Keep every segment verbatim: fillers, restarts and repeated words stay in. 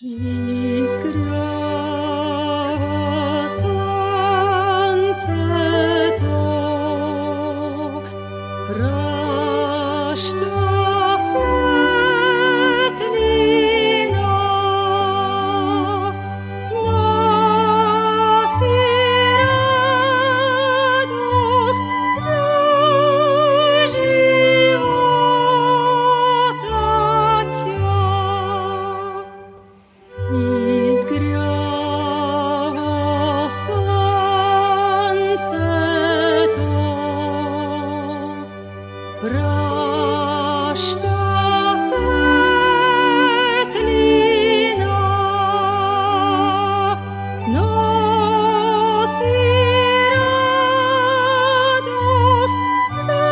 Iskra slunce to prašta svetlina, nosi radost za života tja. Izgrjava slunce to prašta svetlina, nosi radost za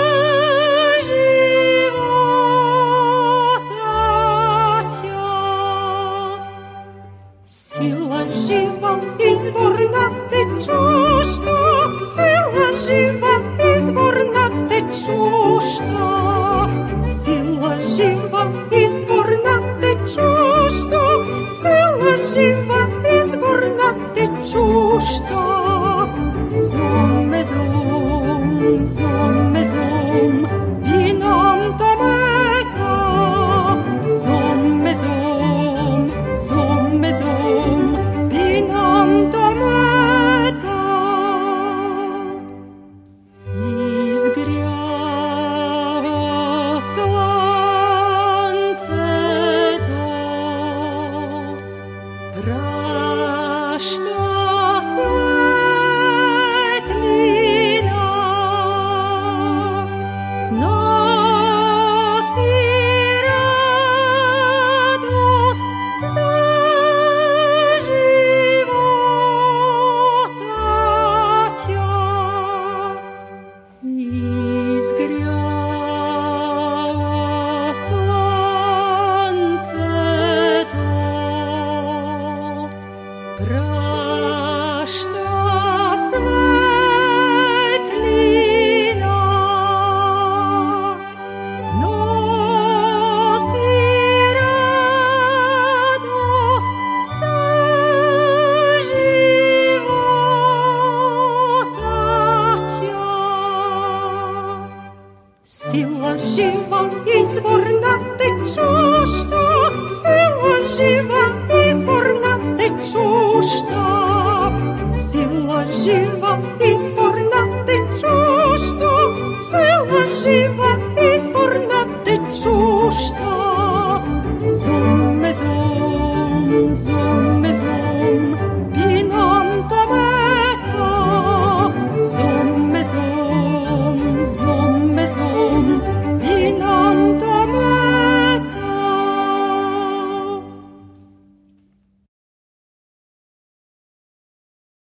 života tja. Sila živa izvorna tečušta, sila živa izvorna tečušta, sila živa izvorna tečušta, sila živa izvorna tečušta. Zome zom, zome zom, vinom tometa, zome zom, zome zom, vinom tometa. Izgrjava slunce to prašta svetlina, nosi radost za života tja. Izgrjava slunce to prašta svetlina, nosi radost za života tja. Sila živa izvorna tečušta, sila živa izvorna tečušta, sila živa izvorna